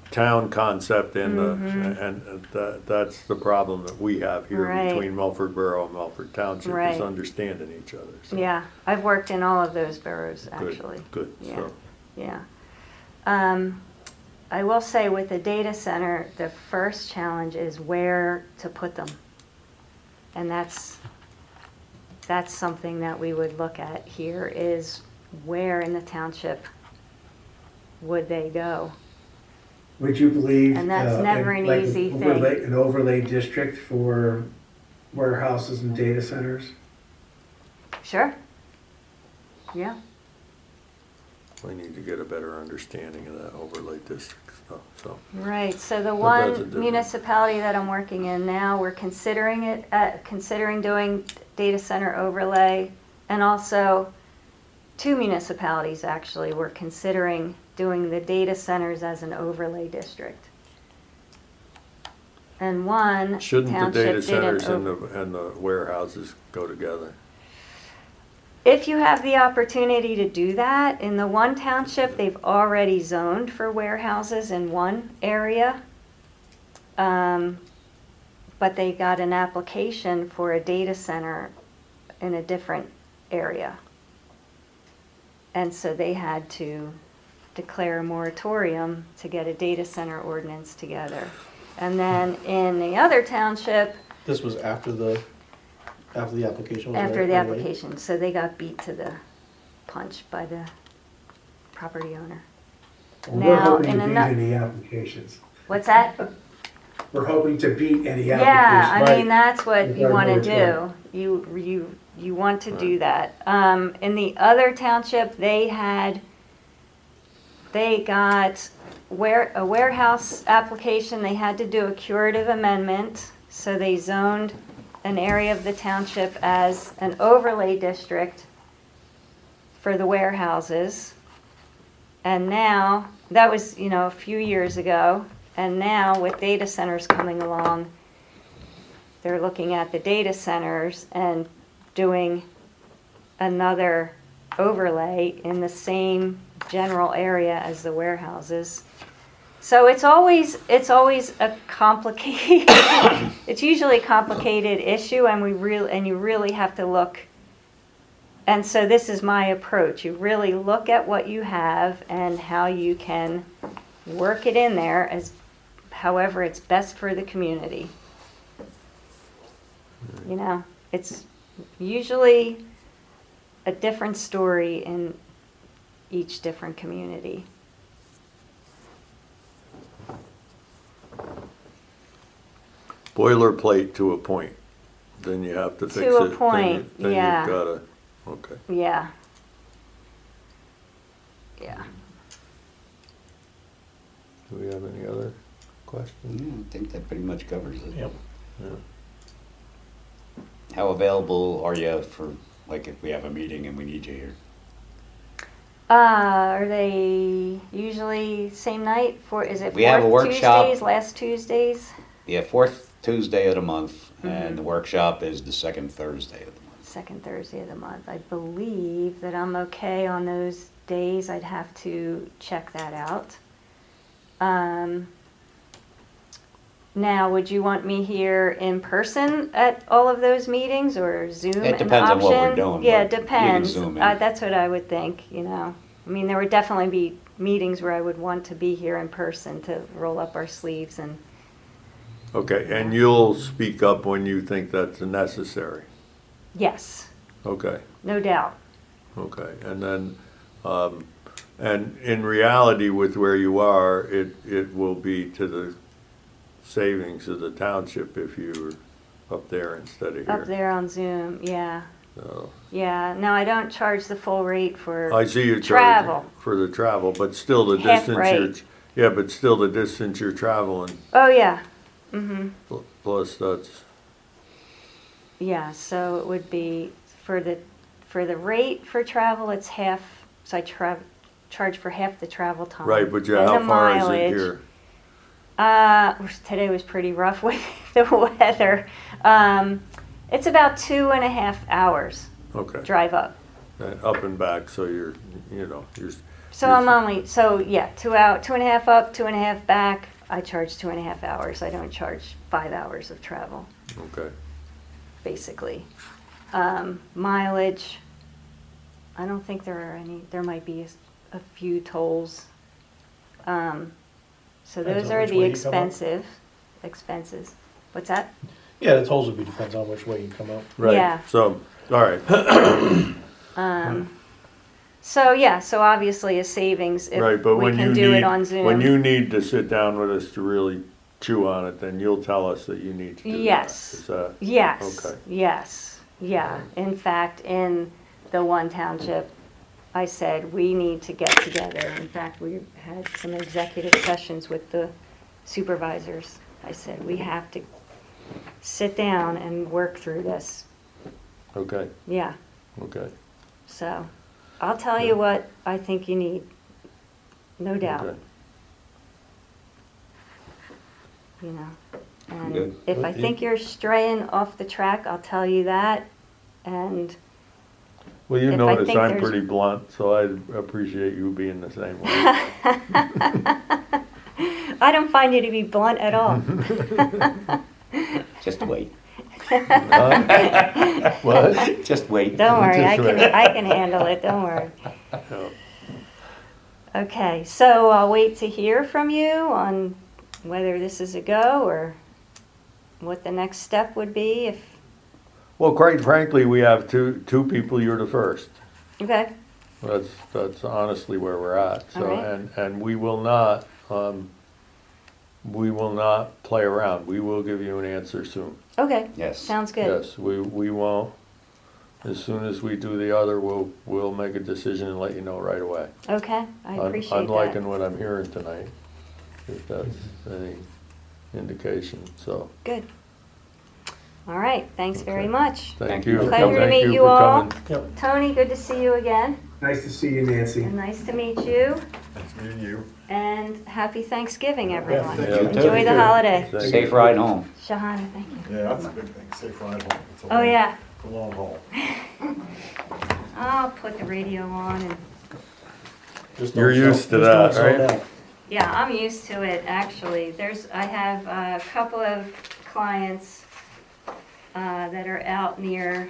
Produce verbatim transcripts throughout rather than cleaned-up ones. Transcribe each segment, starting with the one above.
town concept and Mhm. the, and that, that's the problem that we have here Right. between Milford Borough and Milford Township, Right. is understanding each other. So, Yeah, I've worked in all of those boroughs, good, actually. Good, Yeah, so, yeah. Um, I will say with the data center, the first challenge is where to put them. And that's, that's something that we would look at here, is where in the township would they go? Would you believe? And that's uh, never in, an like, easy overlay- thing. An overlay district for warehouses and data centers? Sure. Yeah. we need to get a better understanding of that overlay district stuff, so. Right, so the But that's a one different- municipality that I'm working in now, we're considering it, uh, considering doing data center overlay, and also two municipalities actually were considering doing the data centers as an overlay district. And one Shouldn't the township data didn't centers and over- the, and the warehouses go together? If you have the opportunity to do that, in the one township, they've already zoned for warehouses in one area. Um, but they got an application for a data center in a different area. And so they had to declare a moratorium to get a data center ordinance together. And then in the other township, This was after the, after the application was after the ready? application, so they got beat to the punch by the property owner. Well, We're Now, hoping in to beat ano- any applications. What's that? We're hoping to beat any Yeah, applications. I mean, that's what With you our want to moratorium. do. You, you, you want to do Right. that. Um, in the other township, they had, they got ware, a warehouse application, they had to do a curative amendment, so they zoned an area of the township as an overlay district for the warehouses. And now, that was, you know, a few years ago, and now with data centers coming along, they're looking at the data centers and doing another overlay in the same general area as the warehouses. So it's always, it's always a complicated, it's usually a complicated issue, and we really, and you really have to look. And so this is my approach. You really look at what you have and how you can work it in there as however it's best for the community. You know, it's usually a different story in each different community. Boilerplate to a point, then you have to fix it. To a then you- point, Then yeah. you've gotta, okay. Yeah. Yeah. Do we have any other questions? Mm, I think that pretty much covers it. Yep. Yeah. How available are you for, like, if we have a meeting and we need you here? Uh, are they usually same night for, is it We have a fourth workshop. Tuesdays, last Tuesdays? Yeah, fourth Tuesday of the month, and Mhm. the workshop is the second Thursday of the month. Second Thursday of the month. I believe that I'm okay on those days. I'd have to check that out. Um, now, would you want me here in person at all of those meetings, or Zoom an It depends on what we're option? doing, Yeah, but you can depends. Zoom in. Uh, that's what I would think, you know. I mean, there would definitely be meetings where I would want to be here in person to roll up our sleeves and, Okay, and you'll speak up when you think that's necessary? yes, Okay, no doubt. okay, and then, um, and in reality with where you are, it, it will be to the savings of the township if you were up there instead of here. Up there on Zoom, yeah. So, Yeah, no, I don't charge the full rate for I see you travel. charging for the travel, but still the Half distance you're, rate. yeah, but still the distance you're traveling, Oh, yeah. Mm-hmm. pl- plus that's, Yeah, so it would be, for the, for the rate for travel, it's half, so I tra- charge for half the travel time. right, but yeah, and how the far is it mileage. here? Uh, today was pretty rough with the weather. Um, it's about two and a half hours Okay, drive up. and up and back, so you're, you know, you're So I'm only, so yeah, two out, two and a half up, two and a half back. I charge two and a half hours. I don't charge five hours of travel, Okay. basically. Um, mileage, I don't think there are any, there might be a, s- a few tolls. Um, so Depends those on are which the way you come up. expensive, expenses. What's that? Yeah, the tolls would be, depends on which way you come out. Right. Yeah. So, all right, Um, so yeah, so obviously a savings if right, but we when you can do need, it on Zoom. when you need to sit down with us to really chew on it, then you'll tell us that you need to do that. Yes. Is that, Yes, Okay. yes, yeah. In fact, in the one township, I said, we need to get together. In fact, we had some executive sessions with the supervisors. I said, we have to sit down and work through this. okay, Yeah, okay. so I'll tell you what I think you need, no doubt. Okay. You know, and Good. if I think you're straying off the track, I'll tell you that. And Well, you If I notice think I'm there's- pretty blunt, so I appreciate you being the same way. I don't find you to be blunt at all. Just wait. Uh, What? Just wait. Don't worry, I Just can, wait. I can handle it, don't worry. Yeah. Okay, so I'll wait to hear from you on whether this is a go or what the next step would be if, Well, quite frankly, we have two, two people, you're the first. okay, That's, that's honestly where we're at. So, All right. and, and we will not, um, we will not play around. We will give you an answer soon. okay, Yes. sounds good. Yes, we, we won't, as soon as we do the other, we'll, we'll make a decision and let you know right away. Okay, I I'm- appreciate I'm that. liking what I'm hearing tonight, if that's any indication, so, Good. All right, thanks very Okay. much. thank Thank you. you. Pleasure to Thank meet you you for all. coming. Yep. Tony, good to see you again, Nice to see you, Nancy. and nice to meet you, Nice meeting you. and happy Thanksgiving, everyone. thank you. Enjoy the Thank you. holiday. Thank Safe you. ride home. Shahana, thank you. Yeah, that's a big thing, safe ride home. It's a Oh, long- yeah, it's a long haul. I'll put the radio on and, Just You're don't slow- used to just that, don't slow right? down. yeah, I'm used to it, actually. There's, I have a couple of clients uh, that are out near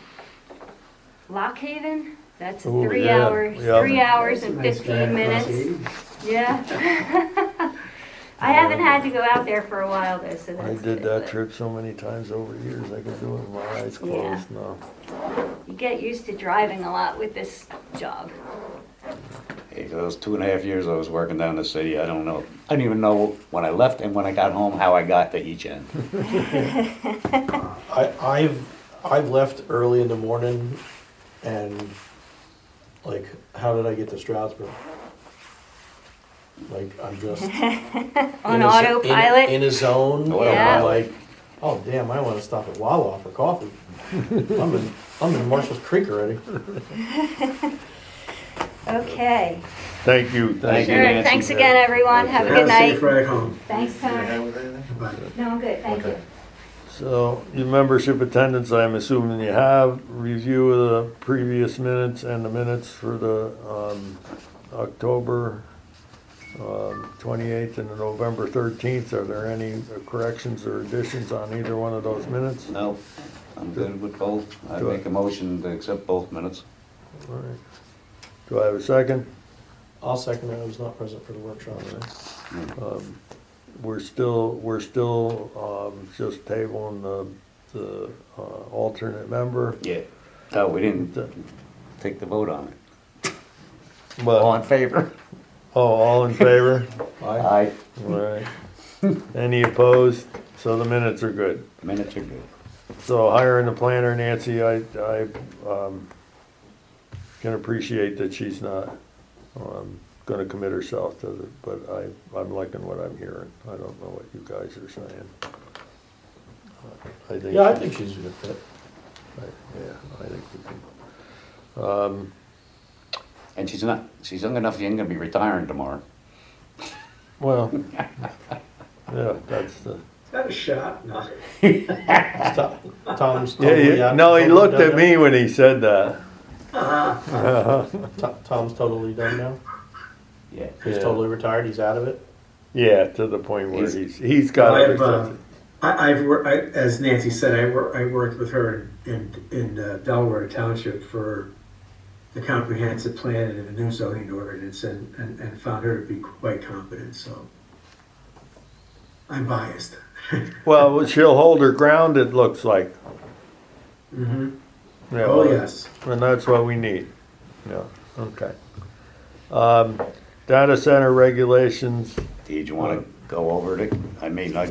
Lock Haven. That's a Ooh, three yeah, hour, yeah. three hours That's a and nice drive fifteen across minutes. eighty. Yeah. I haven't had to go out there for a while though, so I that's did good, that but trip so many times over the years, I could do it with my eyes Yeah. closed now. You get used to driving a lot with this job. Hey, those two and a half years I was working down the city, I don't know. I didn't even know when I left and when I got home how I got to each end. I, I've, I've left early in the morning and like, how did I get to Stroudsburg? Like, I'm just. On in a z- in- autopilot. In a zone, and Yeah. I'm like, oh damn, I wanna stop at Wawa for coffee. I'm in, I'm in Marshall's Creek already. Okay. Thank you, thank Thank you, Sure, Nancy. thanks again, everyone. Have a Have good a safe night. ride home. Thanks, Yeah, Tony. with anything? Bye. No, I'm good, thank you. So, your membership attendance, I'm assuming you have, review of the previous minutes and the minutes for the, um, October, um, twenty-eighth and the November thirteenth. Are there any corrections or additions on either one of those minutes? No, I'm good with both. I Good. make a motion to accept both minutes. All right. Do I have a second? I'll second it, I was not present for the workshop, so. Um, We're still, we're still, um, just tabling the, the, uh, alternate member. Yeah. No, we didn't The- take the vote on it. All Well, in favor? oh, all in favor? Aye. Aye. All right. Any opposed? So the minutes are good. Minutes are good. So hiring the planner, Nancy, I, I, um, can appreciate that she's not, um, gonna commit herself to it, but I, I'm liking what I'm hearing. I don't know what you guys are saying. I think. Yeah, I she- think she's a good fit. I- Yeah, I think we can. Um, And she's not, she's young enough, she ain't gonna be retiring tomorrow. well, yeah, that's the, Is that a shot? No. To- Tom's yeah, totally yeah, out- no, he totally looked done at now? me when he said that. Uh-huh. Uh-huh. To- Tom's totally done now? Yeah. He's Yeah. totally retired, he's out of it? Yeah, to the point where He's- he's, he's got I've, everything. uh, I, I've worked, I, as Nancy said, I wor I worked with her in, in uh, Delaware Township for the comprehensive plan and the new zoning ordinance and, and, and found her to be quite competent, so I'm biased. Well, she'll hold her ground, it looks like. Mm-hmm. Yeah, Oh, well, yes. And that's what we need. Yeah, okay. Um, data center regulations, Did you wanna go over it? I mean, I,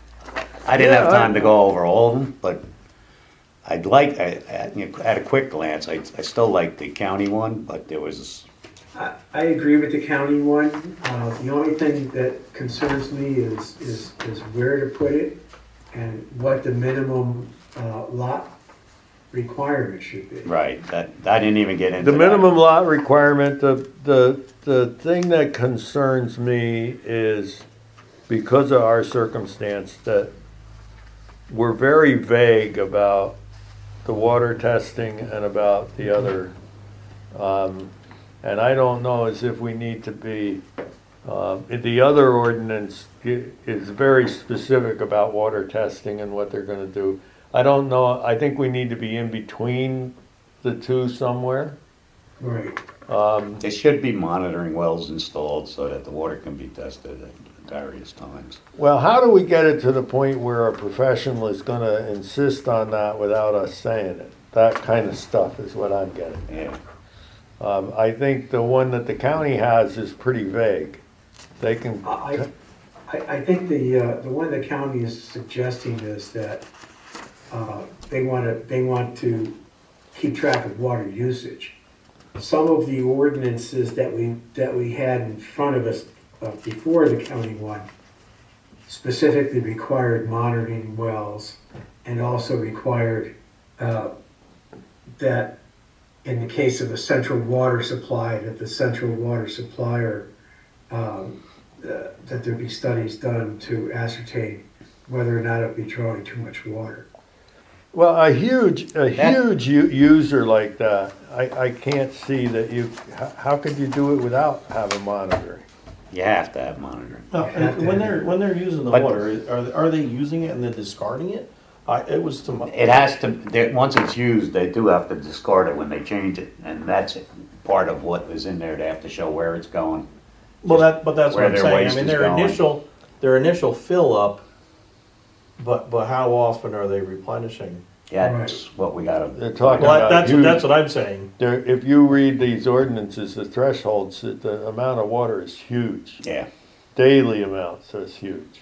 I didn't Yeah, have time I- to go over all of them, but I'd like, I- at, you know, at a quick glance, I, I still like the county one, but there was, I, I agree with the county one. Uh, the only thing that concerns me is, is, is where to put it and what the minimum, uh, lot requirement should be. right, that, I didn't even get into the that. minimum lot requirement, the, the, the thing that concerns me is because of our circumstance that we're very vague about the water testing and about the other, um, and I don't know as if we need to be, um, the other ordinance i- is very specific about water testing and what they're gonna do. I don't know, I think we need to be in between the two somewhere. Right. Um, There should be monitoring wells installed so that the water can be tested at various times. well, how do we get it to the point where a professional is gonna insist on that without us saying it? That kind of stuff is what I'm getting. Yeah, Um, I think the one that the county has is pretty vague. They can, I, I, I think the, uh, the one the county is suggesting is that, uh, they wanna, they want to keep track of water usage. Some of the ordinances that we, that we had in front of us, uh, before the county one specifically required monitoring wells and also required, uh, that in the case of a central water supply, that the central water supplier, um, uh, that there be studies done to ascertain whether or not it'd be drawing too much water. well, a huge, a That- huge u- user like that, I, I can't see that you, h- how could you do it without having monitoring? you have to have monitoring. No, and when they're, when they're using the But- water, are, they- are they using it and then discarding it? I, it was to my. It has to, they- once it's used, they do have to discard it when they change it, and that's part of what is in there. They have to show where it's going. Well, that, but that's what where I'm their saying, I waste mean, is their going. initial, their initial fill up, but, but how often are they replenishing? That's what we gotta. They're talking Well, about that's, huge, that's what I'm saying. there, if you read these ordinances, the thresholds, the amount of water is huge. Yeah, Daily amounts is huge.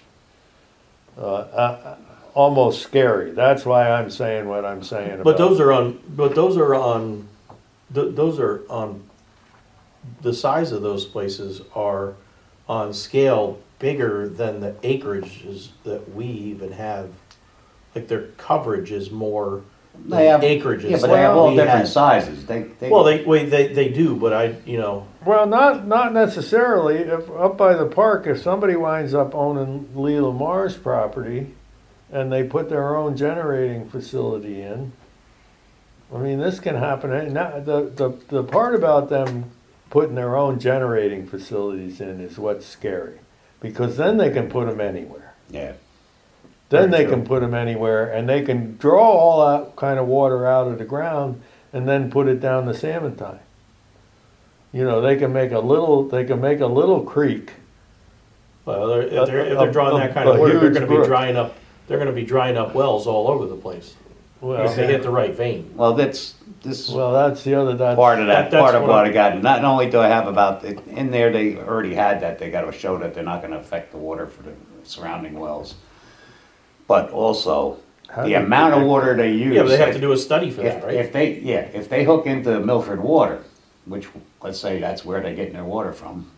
Uh, uh, almost scary. That's why I'm saying what I'm saying about. But those are on, but those are on, th- those are on, the size of those places are on scale bigger than the acreages that we even have. Like their coverage is more than They have- acreages. yeah, but that they have all we different had. sizes. They, they. Well, they, wait, they, they do, but I, you know, Well, not, not necessarily. If, up by the park, if somebody winds up owning Lee Lamar's property and they put their own generating facility in, I mean, this can happen. And that- the, the, the part about them putting their own generating facilities in is what's scary. Because then they can put them anywhere. Yeah, Then Very they true. can put them anywhere and they can draw all that kind of water out of the ground and then put it down the salmon tide. You know, they can make a little, they can make a little creek. well, they're, if they're, if A- they're a- drawing that kind of a water, they're huge gonna be brook. drying up, they're gonna be drying up wells all over the place. If they hit the right vein. well, that's, this Well, that's the other, that's. part of that, that- that's part of what what I I'm- got. Not only do I have about, it- in there, they already had that, they gotta show that they're not gonna affect the water for the surrounding wells. But also, How the do you amount of protect- water they use. Yeah, but they have if- to do a study for that, If, right? if they, yeah, if they hook into Milford Water, which, let's say that's where they're getting their water from,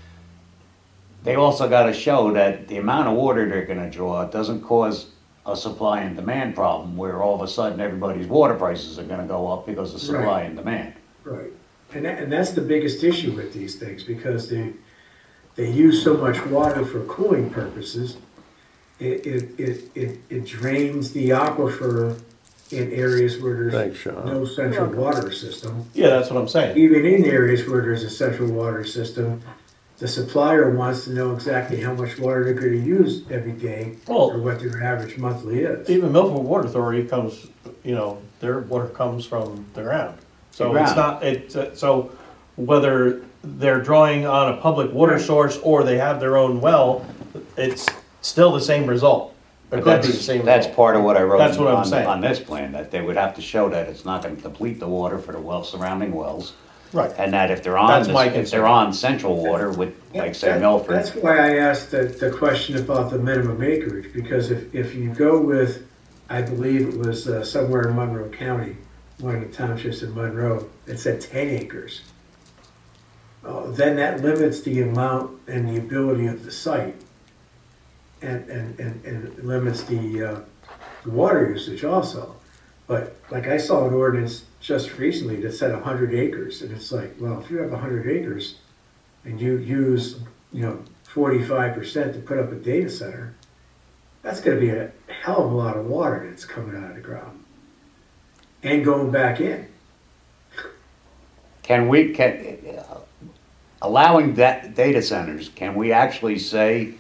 they also gotta show that the amount of water they're gonna draw doesn't cause a supply and demand problem where all of a sudden everybody's water prices are gonna go up because of supply Right. and demand. Right. And that, and that's the biggest issue with these things, because they, they use so much water for cooling purposes. It, it, it, it, it drains the aquifer in areas where there's Thanks, Sean. no central water system. Yeah, that's what I'm saying. Even in areas where there's a central water system, the supplier wants to know exactly how much water they're gonna use every day, Well- or what their average monthly is. Even Milford Water Authority comes, you know, their water comes from the ground. So The it's ground. not, it's, uh, so whether they're drawing on a public water Right. source or they have their own well, it's still the same result. It But could be the that's, same that's result. part of what I wrote That's what I'm on, saying. on this plan, that they would have to show that it's not gonna deplete the water for the well, surrounding wells. Right. And that if they're on, That's this- my if concern. they're on central water with, like say That- Milford, That's why I asked the, the question about the minimum acreage, because if, if you go with, I believe it was uh, somewhere in Monroe County, one of the townships in Monroe, it said ten acres. Uh, then that limits the amount and the ability of the site. And, and, and, and limits the, uh, the water usage also. But like I saw an ordinance just recently that said hundred acres, and it's like, well, if you have hundred acres and you use, you know, forty-five percent to put up a data center, that's gonna be a hell of a lot of water that's coming out of the ground. And going back in. can we, can, allowing that, data centers, can we actually say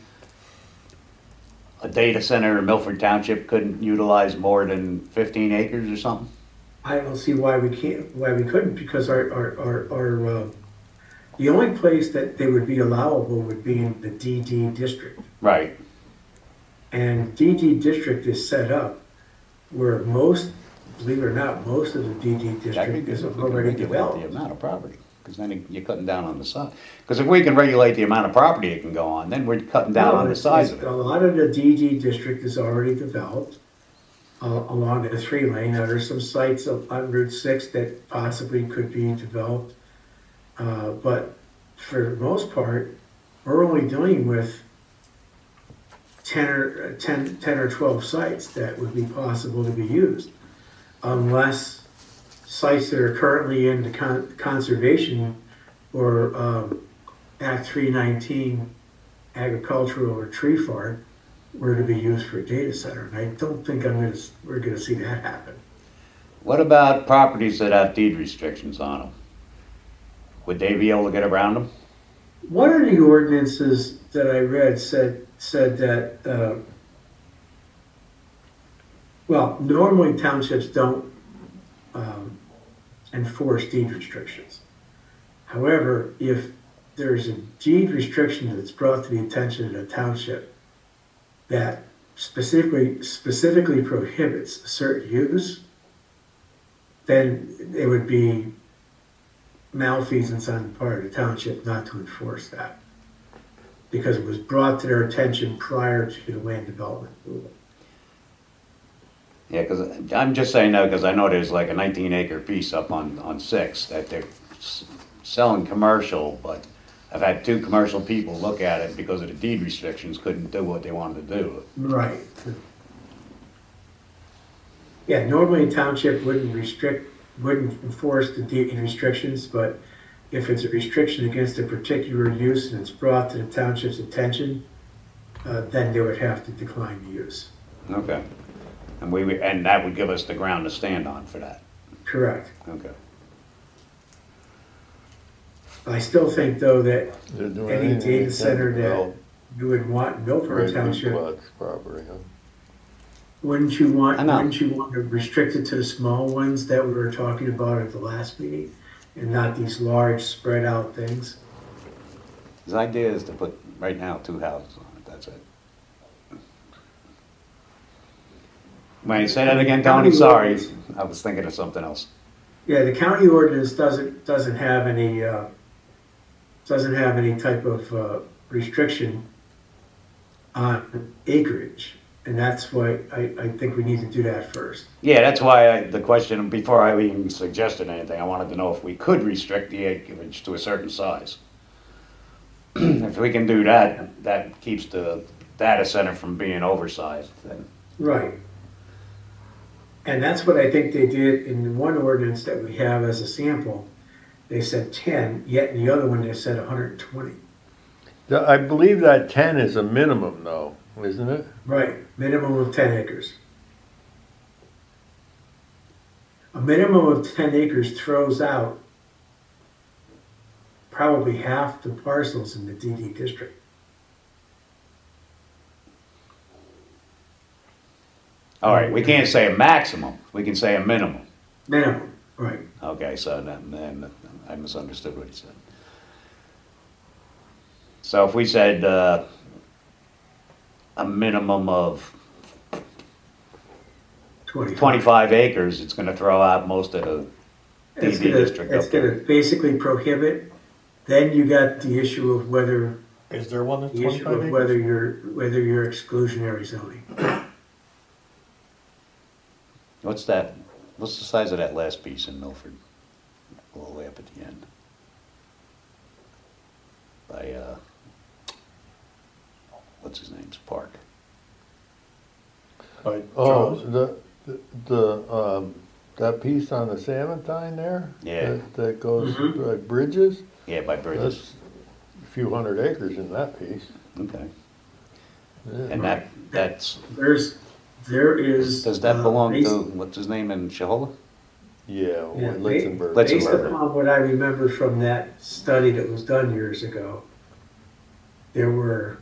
a data center in Milford Township couldn't utilize more than fifteen acres or something? I don't see why we can't, why we couldn't, because our, our, our, our, uh, the only place that they would be allowable would be in the D D district. Right, And D D district is set up where most, believe it or not, most of the D D that could district be, is we can already regulate the developed. amount of property, because then you're cutting down on the size. Because if we can regulate the amount of property it can go on, then we're cutting down No, on the it's- size of it's- it. A lot of the D D district is already developed uh, along the three lane. Now, there's some sites of- on Route six that possibly could be developed. Uh, But for the most part, we're only dealing with ten or, uh, ten, ten or twelve sites that would be possible to be used. Unless sites that are currently in the con- conservation or um, Act three nineteen agricultural or tree farm were to be used for a data center. And I don't think I'm gonna, s- we're gonna see that happen. What about properties that have deed restrictions on them? Would they be able to get around them? One of the ordinances that I read said, said that, uh, well, normally townships don't um, enforce deed restrictions. However, if there's a deed restriction that's brought to the attention of the township that specifically, specifically prohibits a certain use, then it would be malfeasance on the part of the township not to enforce that. Because it was brought to their attention prior to the land development rule. Yeah, because I'm just saying that because I know there's like a nineteen acre piece up on, on six that they're s- selling commercial, but I've had two commercial people look at it because of the deed restrictions, couldn't do what they wanted to do. Right. Yeah, normally a township wouldn't restrict, wouldn't enforce the deed restrictions, but if it's a restriction against a particular use and it's brought to the township's attention, uh, then they would have to decline the use. Okay. And we, would- and that would give us the ground to stand on for that. Correct. Okay. I still think, though, that They're doing any anything they data can center to that develop you would want in Milford Great Big Township, Quads property, huh? wouldn't you want, I know. wouldn't you want to restrict it to the small ones that we were talking about at the last meeting? And not these large spread out things? His idea is to put, right now, two houses on it, that's it. Wait, say that again, Tony, sorry, I was thinking of something else. Yeah, the county ordinance doesn't, doesn't have any, uh, doesn't have any type of, uh, restriction on acreage. And that's why I, I think we need to do that first. Yeah, that's why I, the question, before I even suggested anything, I wanted to know if we could restrict the acreage to a certain size. If we can do that, that keeps the data center from being oversized, then, Right. And that's what I think they did in the one ordinance that we have as a sample. They said ten, yet in the other one they said one hundred twenty. The- I believe that ten is a minimum though, isn't it? Right, minimum of ten acres. A minimum of ten acres throws out probably half the parcels in the D D district. All right, we can't say a maximum, we can say a minimum. Minimum, right. Okay, so then, then I misunderstood what he said. So if we said, uh, a minimum of Twenty. twenty-five acres, it's gonna throw out most of the It's D D gonna, district it's up there. gonna basically prohibit, then you got the issue of whether, Is there one that's the issue twenty-five of whether acres? you're, whether you're exclusionary zoning. What's that, what's the size of that last piece in Milford? All the way up at the end. By, uh, what's his name's park? By Oh, Charles? the, the, the, um, that piece on the Samatine there? Yeah. that- That goes Mhm. like bridges? Yeah, by Bridges. That's a few hundred acres in that piece. Okay. Yeah. And that, that's, There's, there is. does that uh, belong based- to, what's his name in Shahola? Yeah, Yeah, or ba- Litzenberg. Let's- Based Litzenberger. upon what I remember from that study that was done years ago, there were,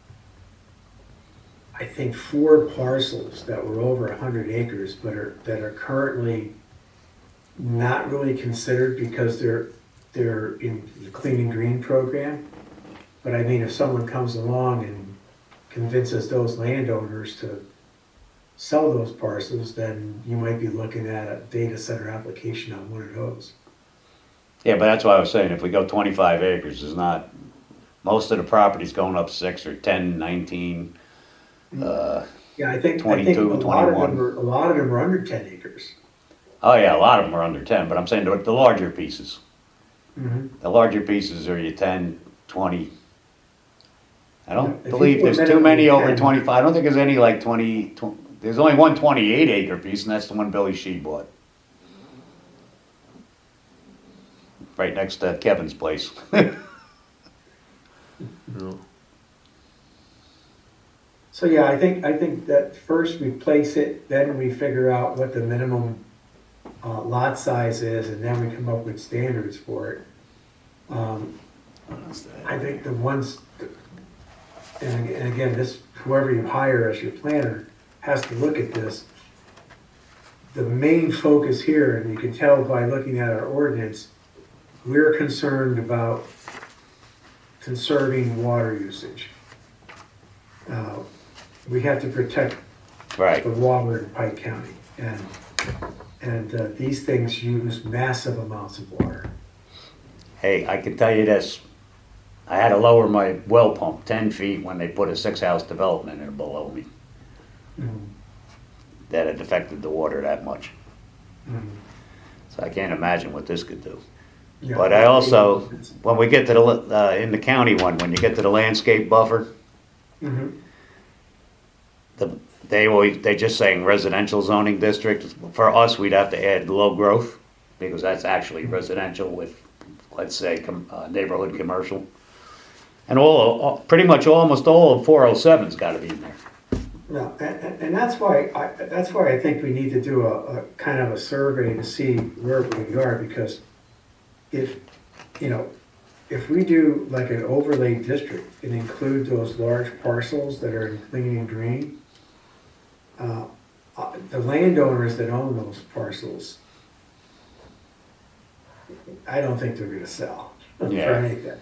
I think, four parcels that were over a hundred acres, but are, that are currently not really considered because they're, they're in the Clean and Green program. But I mean, if someone comes along and convinces those landowners to sell those parcels, then you might be looking at a data center application on one of those. Yeah, but that's why I was saying, if we go twenty-five acres, is not, most of the property's going up six or ten, nineteen, uh, Yeah, I think, I think a twenty-two, lot of them twenty-one. are, a lot of them are under ten acres. Oh, yeah, a lot of them are under ten, but I'm saying the, the larger pieces. Mm-hmm. The larger pieces are your ten, twenty. I Yeah, don't if you believe put there's too minimum many over ten. twenty-five, I don't think there's any like twenty, tw- there's only one twenty-eight acre piece, and that's the one Billy Shee bought. Right next to Kevin's place. Yeah. So, yeah, I think, I think that first we place it, then we figure out what the minimum uh, lot size is, and then we come up with standards for it. Um, I think the ones, and and again, this, whoever you hire as your planner has to look at this. The main focus here, and you can tell by looking at our ordinance, we're concerned about conserving water usage. Uh, We have to protect Right, the water in Pike County, and, and uh, these things use massive amounts of water. hey, I can tell you this, I had to lower my well pump ten feet when they put a six-house development in below me, Mm, that it affected the water that much. mm. So I can't imagine what this could do. Yeah. But I also, when we get to the, uh, in the county one, when you get to the landscape buffer, Mhm. the, they always, they just saying residential zoning district. For us, we'd have to add low growth, because that's actually residential with, let's say, com- uh, neighborhood commercial. And all, all- pretty much almost all of four oh seven's gotta be in there. No, and, and- and that's why, I, that's why I think we need to do a, a kind of a survey to see where we are, because if, you know, if we do like an overlay district and include those large parcels that are in clean and green, uh, uh, the landowners that own those parcels, I don't think they're gonna sell for Yeah. anything.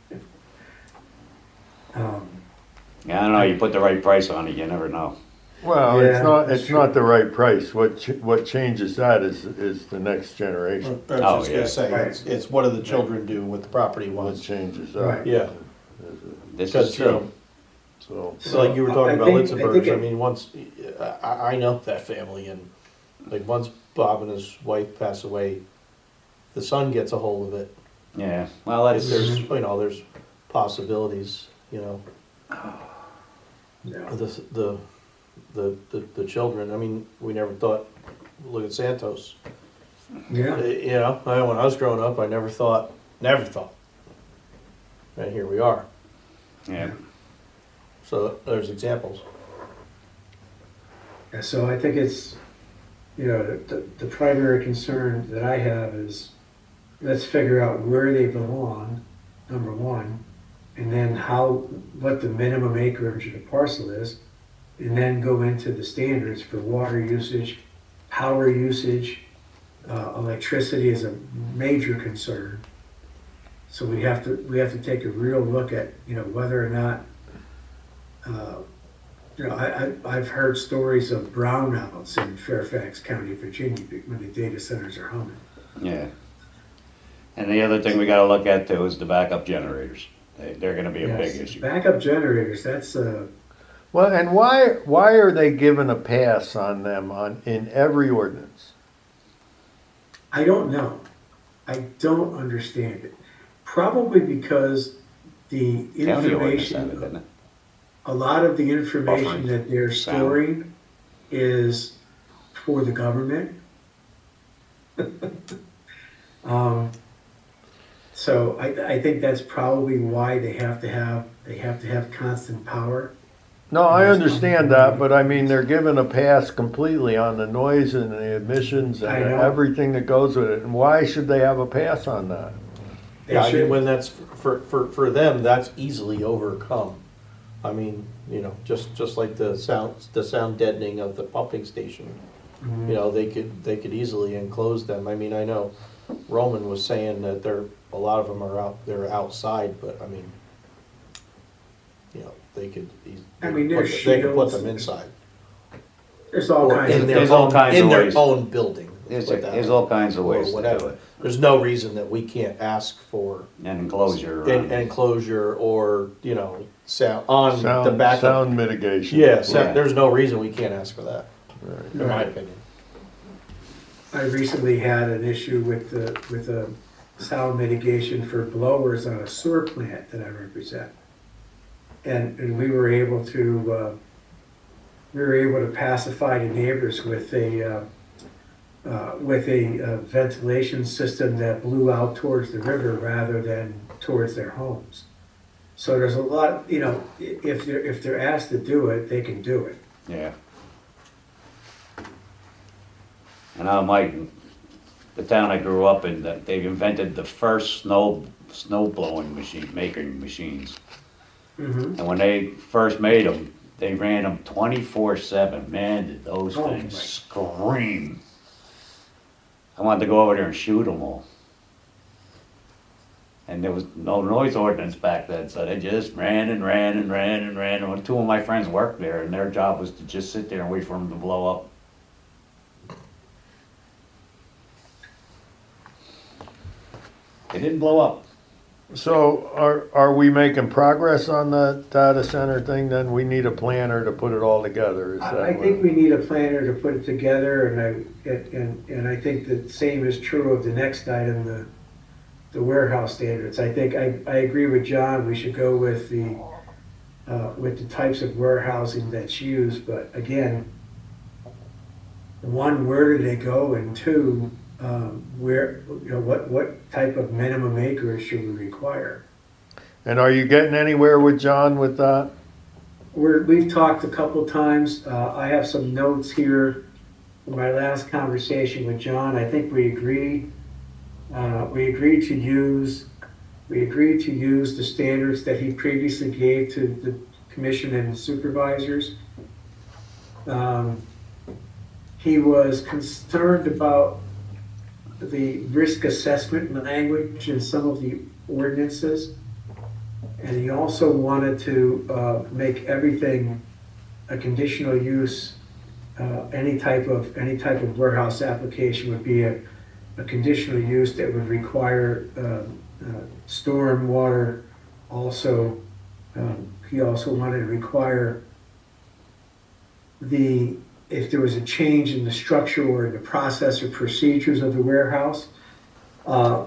Um, Yeah, I don't know, you put the right price on it, you never know. Well, Yeah, it's not, that's it's not the right price. What, ch- what changes that is, is the next generation. I was Oh, just yeah. gonna say, Right. it's, it's what do the children do with the property What once? changes Right. that. Yeah, This is because, you know, true. So, so like you were I talking about think- I Litzenbergers, think I it- mean, once, I, I know that family, and like, once Bob and his wife pass away, the son gets a hold of it. Yeah, well, If that's, there's, you know, there's possibilities, you know, yeah. the, the, the, the, the children, I mean, we never thought, look at Santos. Yeah. Uh, You know, I, when I was growing up, I never thought, never thought. And here we are. yeah, So there's examples. Yeah, so I think it's, you know, the, the, the primary concern that I have is, let's figure out where they belong, number one, and then how, what the minimum acreage of the parcel is, and then go into the standards for water usage, power usage, uh, electricity is a major concern. So we have to, we have to take a real look at, you know, whether or not, uh, you know, I, I, I've heard stories of brownouts in Fairfax County, Virginia, when the data centers are humming. Yeah. And the other thing we gotta look at too is the backup generators. They, they're gonna be a Yes. big issue. Backup generators, that's, uh, Well, and why, why are they given a pass on them on, in every ordinance? I don't know. I don't understand it. Probably because the County ordinance have it, information, doesn't it? a lot of the information Buffering. that they're Sound. storing is for the government. Um, so I, I think that's probably why they have to have, they have to have constant power. No, I understand that, but I mean, they're given a pass completely on the noise and the emissions I and know. everything that goes with it. And why should they have a pass on that? They Yeah, I mean, should- when that's, for, for, for them, that's easily overcome. I mean, you know, just, just like the sound, the sound deadening of the pumping station. Mhm. You know, they could, they could easily enclose them. I mean, I know Roman was saying that they're, a lot of them are out, they're outside, but I mean, you know, they could. eas- I mean, they could there's put- They could put shields. them inside. There's all Or kinds in of. their There's all own- kinds of In their ways. own building. let's There's, put that there's way, all kinds of or ways to do whatever. it. There's no reason that we can't ask for An enclosure. an around. an enclosure or, you know, sound, on the Sound, backup. sound mitigation. Yeah, so Yeah. there's no reason we can't ask for that, in my Right. opinion. I recently had an issue with the, with a sound mitigation for blowers on a sewer plant that I represent. And, and we were able to, uh, we were able to pacify the neighbors with a, uh, uh, with a uh, ventilation system that blew out towards the river rather than towards their homes. So there's a lot, you know, i- if they're, if they're asked to do it, they can do it. Yeah. And I'm like, the town I grew up in, that they've invented the first snow, snow blowing machine, making machines. Mhm. And when they first made them, they ran them twenty-four seven. Man, did those Oh, things my. scream. I wanted to go over there and shoot them all. And there was no noise ordinance back then, so they just ran and ran and ran and ran. And two of my friends worked there, and their job was to just sit there and wait for them to blow up. They didn't blow up. So are, are we making progress on the data center thing? Then we need a planner to put it all together. Is that I I what- think we need a planner to put it together, and I, and- and, and I think the same is true of the next item, the, the warehouse standards. I think, I, I agree with John, we should go with the, uh, with the types of warehousing that's used, but again, one, where do they go, and two, um, where, you know, what, what type of minimum acreage should we require? And are you getting anywhere with John with that? We're, we've talked a couple times. Uh, I have some notes here from my last conversation with John. I think we agreed, uh, we agreed to use, we agreed to use the standards that he previously gave to the commission and supervisors. Um, he was concerned about the risk assessment language in some of the ordinances. And he also wanted to uh, make everything a conditional use. Uh, Any type of, any type of warehouse application would be a, a conditional use that would require um, uh, storm water. Also, um, he also wanted to require the, if there was a change in the structure or in the process or procedures of the warehouse, uh,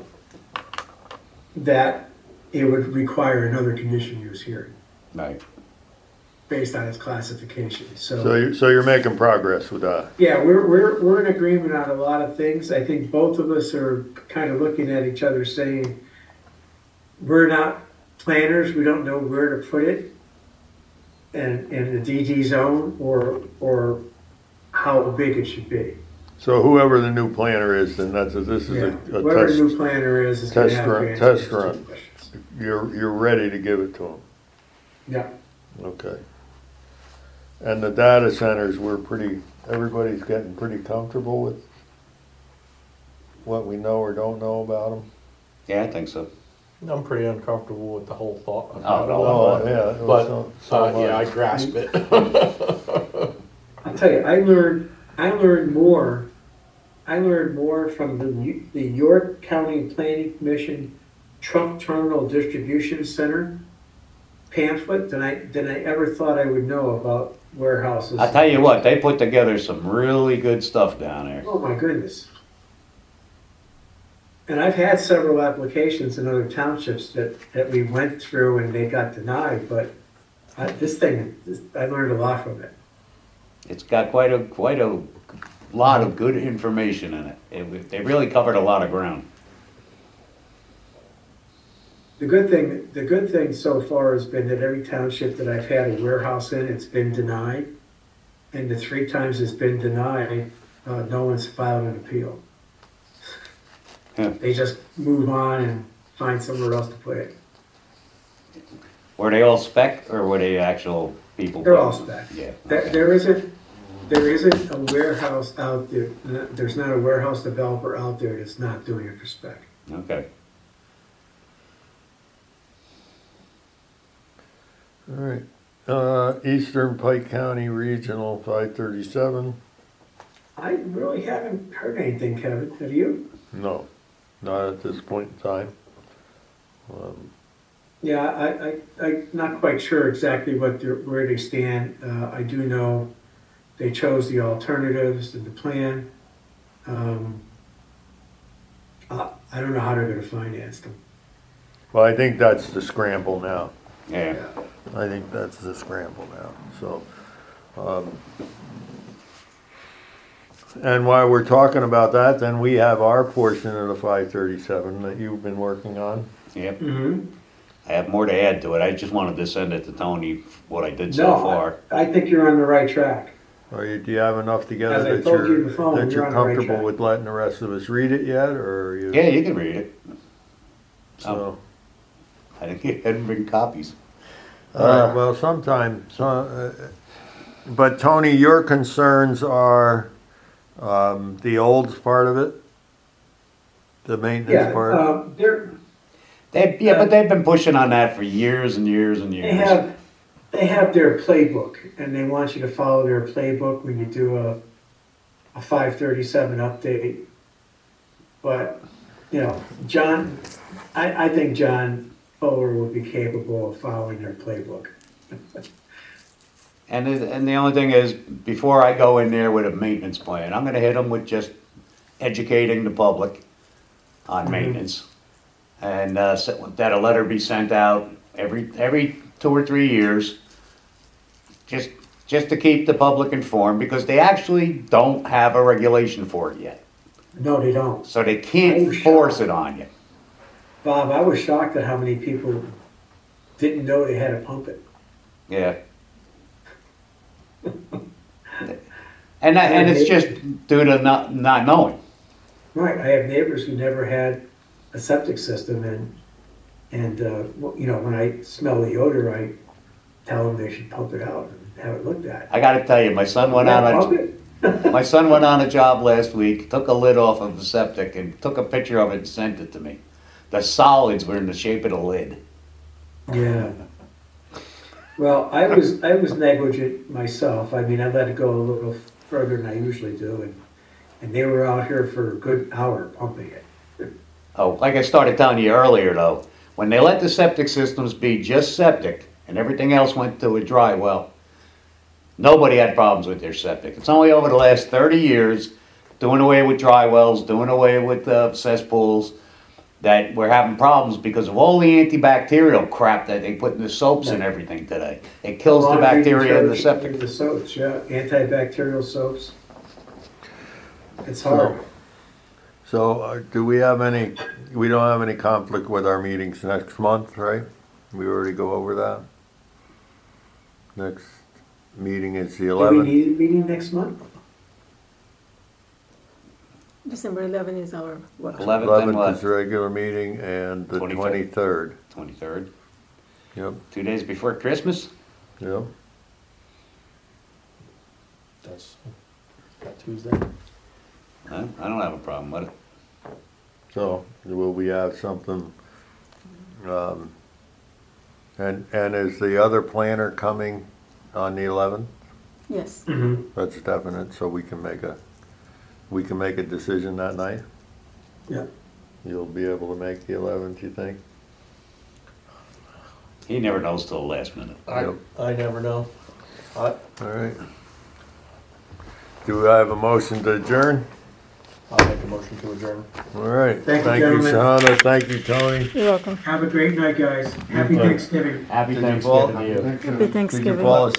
that it would require another conditional use hearing Right. based on its classification. So So, you, so you're making progress with that? yeah, we're, we're, we're in agreement on a lot of things. I think both of us are kind of looking at each other saying, we're not planners, we don't know where to put it in, in the D D zone or, or how big it should be. So whoever the new planner is, then that's, a- this is Yeah, a, a whatever the new test. planner is, is gonna test have to run- answer test those two run. questions. you're, you're ready to give it to them? Yeah, Okay. And the data centers, we're pretty, everybody's getting pretty comfortable with what we know or don't know about them? Yeah, I think so. I'm pretty uncomfortable with the whole thought. of Oh, it. no. Oh, yeah. it was But, so- so uh, yeah, I much. grasp it. I'll tell you, I learned, I learned more, I learned more from the, New- the York County Planning Commission Truck Terminal Distribution Center pamphlet than I, than I ever thought I would know about warehouses. I tell you what, they put together some really good stuff down there. Oh, my goodness. And I've had several applications in other townships that, that we went through and they got denied, but I, this thing, this, I learned a lot from it. It's got quite a, quite a lot of good information in it. It, they really covered a lot of ground. The good thing, the good thing so far has been that every township that I've had a warehouse in, it's been denied. And the three times it's been denied, uh, no one's filed an appeal. Yeah. They just move on and find somewhere else to put it. Were they all spec or were they actual people? They're all spec. Yeah. There, okay. there isn't, there isn't a warehouse out there, there's not a warehouse developer out there that's not doing it for spec. Okay. All right. Uh, Eastern Pike County Regional five thirty-seven, I really haven't heard anything, Kevin, have you? no, not at this point in time. Um, Yeah, I, I, I'm not quite sure exactly what they're, where they stand. Uh, I do know they chose the alternatives and the plan. Um, I, I don't know how they're gonna finance them. Well, I think that's the scramble now. Yeah. I think that's the scramble now, so. um, And while we're talking about that, then we have our portion of the five thirty-seven that you've been working on. Yep. Mm-hmm. I have more to add to it. I just wanted to send it to Tony, what I did so No, far. I, I think you're on the right track. Or you, do you have enough As together I that told you you're, on the phone, that you're you're on the right comfortable track. with letting the rest of us read it yet, or are you? Yeah, you can read it. So, I didn't, hadn't bring copies. all right, well, sometime, so, uh, but Tony, your concerns are, um, the old part of it? The maintenance Yeah, part? um, they're, They, yeah, but they've been pushing on that for years and years and they years. have, they have their playbook, and they want you to follow their playbook when you do a, a five thirty-seven update. But, you know, John, I, I think John Fuller would be capable of following their playbook. And, it- and the only thing is, before I go in there with a maintenance plan, I'm gonna hit them with just educating the public on Mhm. maintenance. And, uh, so that a letter be sent out every, every two or three years, just, just to keep the public informed, because they actually don't have a regulation for it yet. No, they don't. So they can't Oh, force sure. it on you. Bob, I was shocked at how many people didn't know they had to pump it. Yeah. And that, and it's just due to not, not knowing. Right, I have neighbors who never had a septic system, and, and, uh, well, you know, when I smell the odor, I tell them they should pump it out and have it looked at. I gotta tell you, my son went Yeah, on pump a, it. my son went on a job last week, took a lid off of the septic and took a picture of it and sent it to me. The solids were in the shape of the lid. Yeah. Well, I was, I was negligent myself. I mean, I let it go a little further than I usually do, and, and they were out here for a good hour pumping it. Oh, like I started telling you earlier though, when they let the septic systems be just septic and everything else went to a dry well, nobody had problems with their septic. It's only over the last thirty years, doing away with dry wells, doing away with uh, cesspools, that we're having problems because of all the antibacterial crap that they put in the soaps and everything today. It kills the Laundry bacteria in the detergent, septic. The soaps, yeah, antibacterial soaps. It's hard. So, uh, do we have any, we don't have any conflict with our meetings next month, right? We already go over that? Next meeting is the Do we eleventh. need a meeting next month? December eleventh is our workshop. Eleventh and Eleventh is what? the regular meeting and the twenty-third. twenty-third. Twenty-third, Yep, two days before Christmas? yep. That's, that Tuesday. Huh? I don't have a problem with it. So, will we have something, um, and, and is the other planner coming on the eleventh? Yes, Mhm. That's definite, so we can make a, we can make a decision that night? Yeah. You'll be able to make the eleventh, you think? He never knows till the last minute. I, Yep. I never know. I, All right. Do I have a motion to adjourn? I'll make a motion to adjourn. All right. Thank you, Thank you, gentlemen. Shawna. Thank you, Tony. you're welcome. Have a great night, guys. Happy too. Thanksgiving. Happy Did you fall- Thanksgiving to you. Happy Did you Thanksgiving. fall